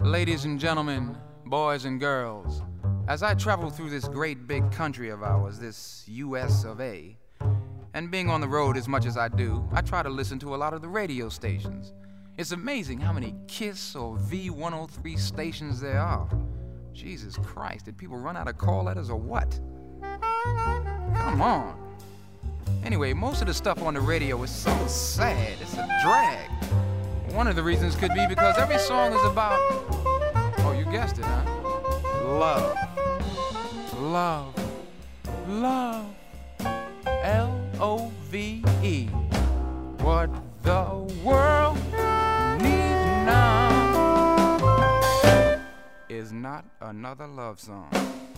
Ladies and gentlemen, boys and girls, as I travel through this great big country of ours, this US of A, and being on the road as much as I do, I try to listen to a lot of the radio stations. It's amazing how many KISS or V103 stations there are. Jesus Christ, did people run out of call letters or what? Come on. Anyway, most of the stuff on the radio is so sad, it's a drag. One of the reasons could be because every song is about, oh, you guessed it, huh? Love. Love. Love. L-O-V-E. What the world needs now is not another love song.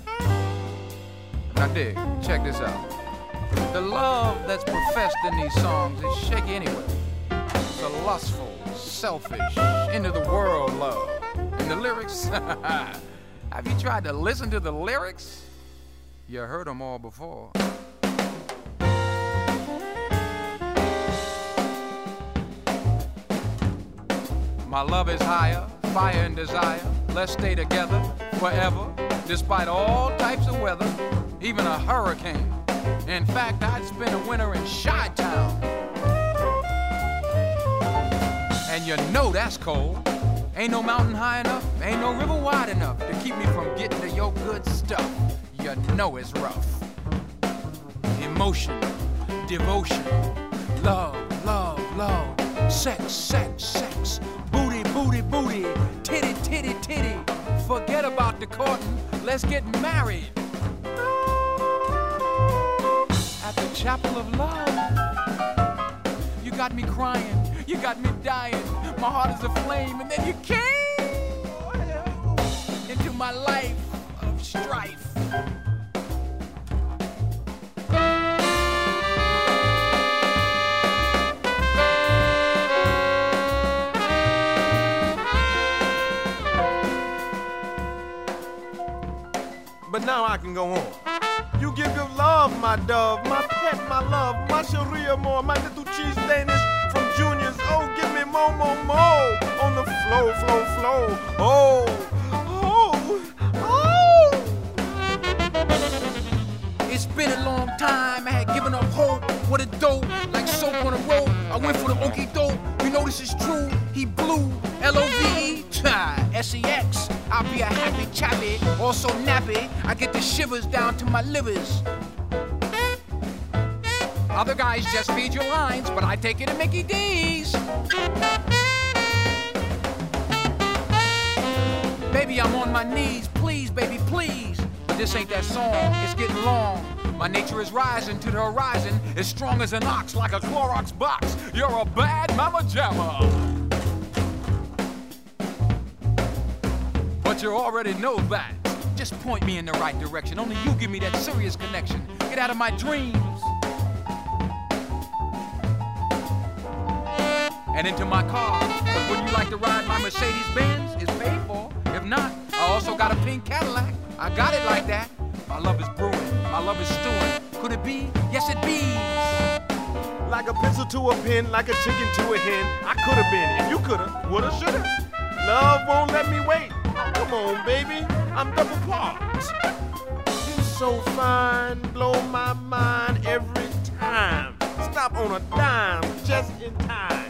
Now dig, check this out. The love that's professed in these songs is shaky anyway. It's a lustful, selfish, into-the-world love. And the lyrics? Have you tried to listen to the lyrics? You heard them all before. My love is higher, fire and desire. Let's stay together forever, despite all types of weather, even a hurricane. In fact, I'd spend a winter in Chi-Town. And you know that's cold. Ain't no mountain high enough, ain't no river wide enough to keep me from getting to your good stuff. You know it's rough. Emotion, devotion, love, love, love. Sex, sex, sex. Booty, booty, booty. Titty, titty, titty. Forget about the courting, let's get married. At the chapel of love. You got me crying, you got me dying. My heart is aflame, and then you came into my life of strife. But now I can go home. You give your love, my dove, my pet, my love, my Sharia more, my little cheese Danish from Junior's. Oh, give me more, more, more on the flow, flow, flow. Oh, oh, oh. It's been a long time, I had given up hope. What a dope, like soap on a rope. I went for the okie dope, you know this is true. He blew, L-O-V-E, S-E-X. I'll be a happy chappy, also nappy. I get the shivers down to my livers. Other guys just feed your lines, but I take it to Mickey D's. Baby, I'm on my knees, please, baby, please. But this ain't that song, it's getting long. My nature is rising to the horizon, as strong as an ox, like a Clorox box. You're a bad mama jamma. But you already know that. Just point me in the right direction. Only you give me that serious connection. Get out of my dreams. And into my car. Cause when you like to ride my Mercedes-Benz, it's paid for. If not, I also got a pink Cadillac. I got it like that. My love is brewing. My love is stewing. Could it be? Yes, it be. Like a pencil to a pen, like a chicken to a hen. I could have been if you could have, would have, should have. Love won't let me wait. Come on, baby, I'm double parked. You're so fine, blow my mind every time. Stop on a dime, just in time.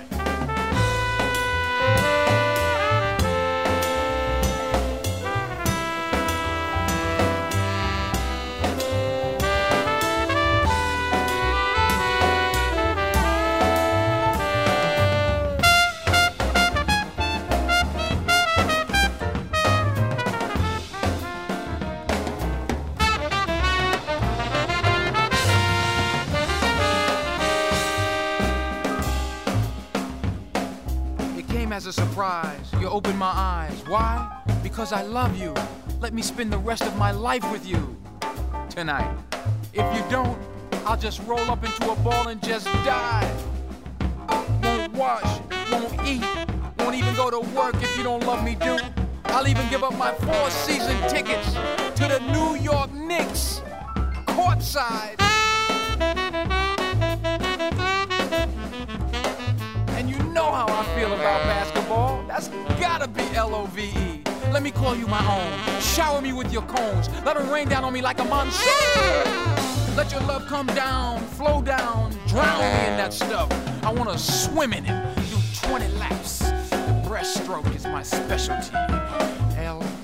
As a surprise, you opened my eyes. Why? Because I love you. Let me spend the rest of my life with you tonight. If you don't, I'll just roll up into a ball and just die. Won't wash, won't eat, won't even go to work if you don't love me, dude. I'll even give up my 4-season tickets to the New York Knicks, courtside. And you know how I feel about basketball. That's gotta be L-O-V-E. Let me call you my own. Shower me with your cones. Let them rain down on me like a monsoon. Let your love come down, flow down, drown me in that stuff. I wanna swim in it, do 20 laps. The breaststroke is my specialty. L